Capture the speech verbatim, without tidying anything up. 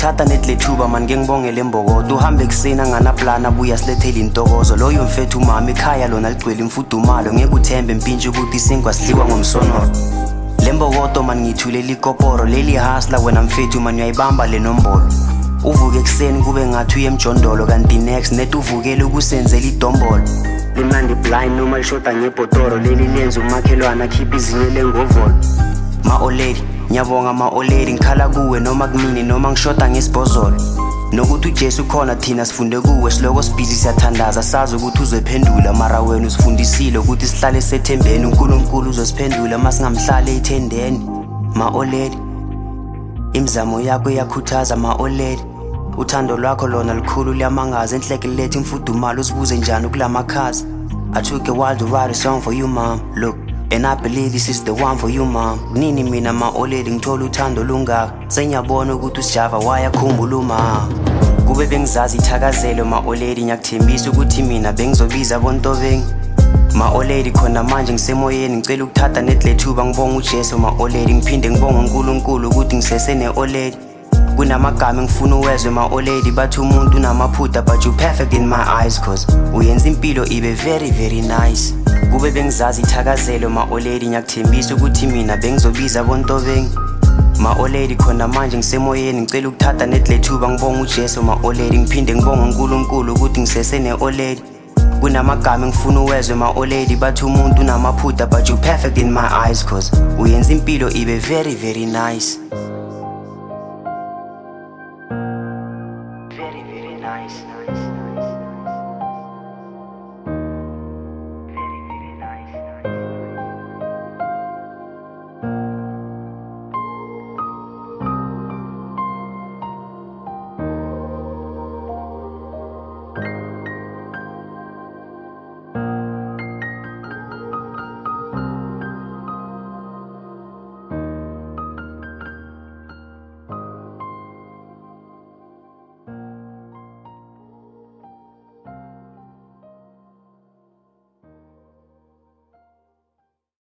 ukuthatha nedlethuba man ngengibongele imbokodo uhambe kusena ngana plana buya silethela intokozo loyo mfethu mama ekhaya lona ligcwele imfudumalo ngeke uthembe impintshi ukuthi singwasliwa ngomsonoro lembokodo man ngithulela ikoporo leli hasla wena mfethu man uyayibamba le nombolo uvuke kuseni kube ngathi uye emjondolo kanti next net uvukele ukusenzela idombolo limnandi blind noma lishoda ngebhotoro leli lenza umakhelwana khipha izinye lengovolo ma oledi nyabonga ma oledi ngikhala kuwe noma kumini noma ngishoda ngesibhozolo nokuthi uJesu khona thina sifunde kuwe siloko sibhizi siyathandaza sazi ukuthi uzophendula mara wena usifundisile ukuthi sihlale sethembeni uNkulunkulu uzosiphendula masingamhlale ethendeni ma oledi imizamo yakho iyakhuthaza ma oledi uthando lwakho lona likhulu liyamangaza enhleke lethe imfudumalo usibuze njani kulamakhasi I took a while to write a song for you mom look and I believe this is the one for you mom nini mina ma oledi ngithola uthando lungaka senyabona ukuthi usijava wayakhumbula uma kube bengizazi ithakazelo ma oledi ngiyakuthembisa ukuthi mina bengizobiza bontobeng ma oledi khona manje ngisemoyeni ngicela ukuthatha nedlethuba ngibonga uJesu ma oledi ngiphinde ngibonga uNkulunkulu ukuthi ngisese ne oledi kunamagama ngifuna uwezwe ma oledi bathi umuntu unamaphutha but you perfect in my eyes cause uyenza impilo ibe very very nice kube bengizazi ithakazelo ma oledi ngiyakuthembisa ukuthi mina bengizobiza bontobeng ma oledi khona manje ngisemoyeni ngicela ukuthatha nedlethuba ngibonga uJesu ma oledi ngiphinde ngibonga uNkulunkulu ukuthi ngisese ne oledi kunamagama ngifuna uwezwe ma oledi bathi umuntu unamaphutha but you perfect in my eyes cause uyenza impilo ibe very very nice very very nice